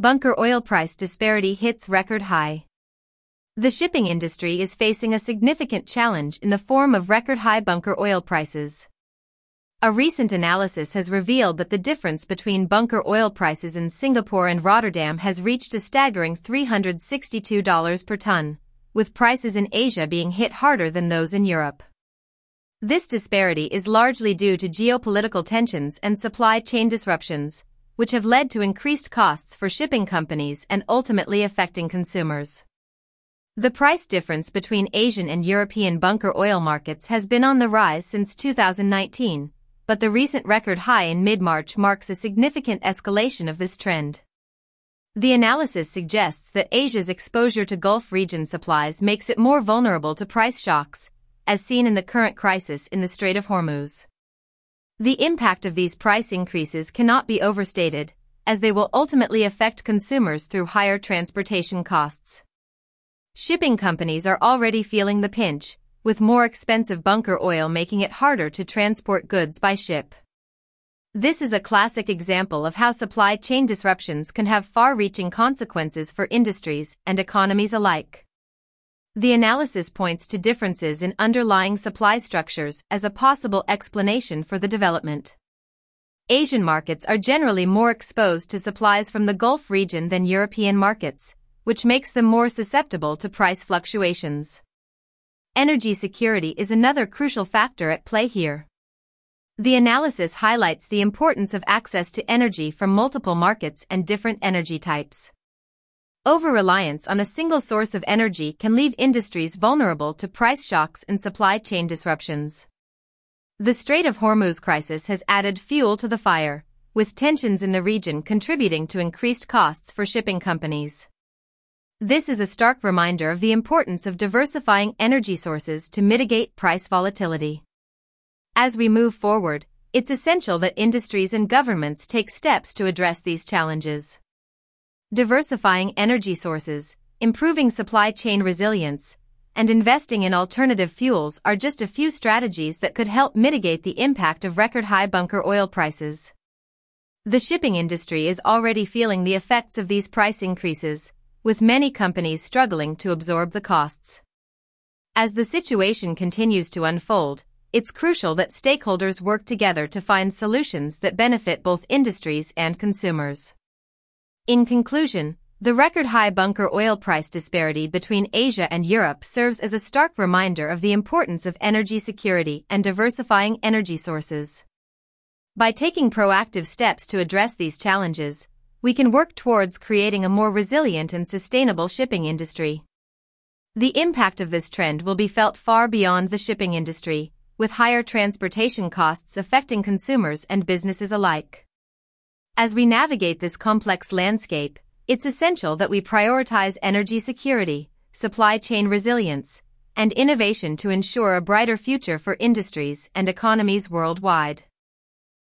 bunker oil price disparity hits record high. The shipping industry is facing a significant challenge in the form of record high bunker oil prices. A recent analysis has revealed that the difference between bunker oil prices in Singapore and Rotterdam has reached a staggering $362 per ton, with prices in Asia being hit harder than those in Europe. This disparity is largely due to geopolitical tensions and supply chain disruptions, which have led to increased costs for shipping companies and ultimately affecting consumers. The price difference between Asian and European bunker oil markets has been on the rise since 2019, but the recent record high in mid-March marks a significant escalation of this trend. The analysis suggests that Asia's exposure to Gulf region supplies makes it more vulnerable to price shocks, as seen in the current crisis in the Strait of Hormuz. The impact of these price increases cannot be overstated, as they will ultimately affect consumers through higher transportation costs. Shipping companies are already feeling the pinch, with more expensive bunker oil making it harder to transport goods by ship. This is a classic example of how supply chain disruptions can have far-reaching consequences for industries and economies alike. The analysis points to differences in underlying supply structures as a possible explanation for the development. Asian markets are generally more exposed to supplies from the Gulf region than European markets, which makes them more susceptible to price fluctuations. Energy security is another crucial factor at play here. The analysis highlights the importance of access to energy from multiple markets and different energy types. Over-reliance on a single source of energy can leave industries vulnerable to price shocks and supply chain disruptions. The Strait of Hormuz crisis has added fuel to the fire, with tensions in the region contributing to increased costs for shipping companies. This is a stark reminder of the importance of diversifying energy sources to mitigate price volatility. As we move forward, it's essential that industries and governments take steps to address these challenges. Diversifying energy sources, improving supply chain resilience, and investing in alternative fuels are just a few strategies that could help mitigate the impact of record-high bunker oil prices. The shipping industry is already feeling the effects of these price increases, with many companies struggling to absorb the costs. As the situation continues to unfold, it's crucial that stakeholders work together to find solutions that benefit both industries and consumers. In conclusion, the record-high bunker oil price disparity between Asia and Europe serves as a stark reminder of the importance of energy security and diversifying energy sources. By taking proactive steps to address these challenges, we can work towards creating a more resilient and sustainable shipping industry. The impact of this trend will be felt far beyond the shipping industry, with higher transportation costs affecting consumers and businesses alike. As we navigate this complex landscape, it's essential that we prioritize energy security, supply chain resilience, and innovation to ensure a brighter future for industries and economies worldwide.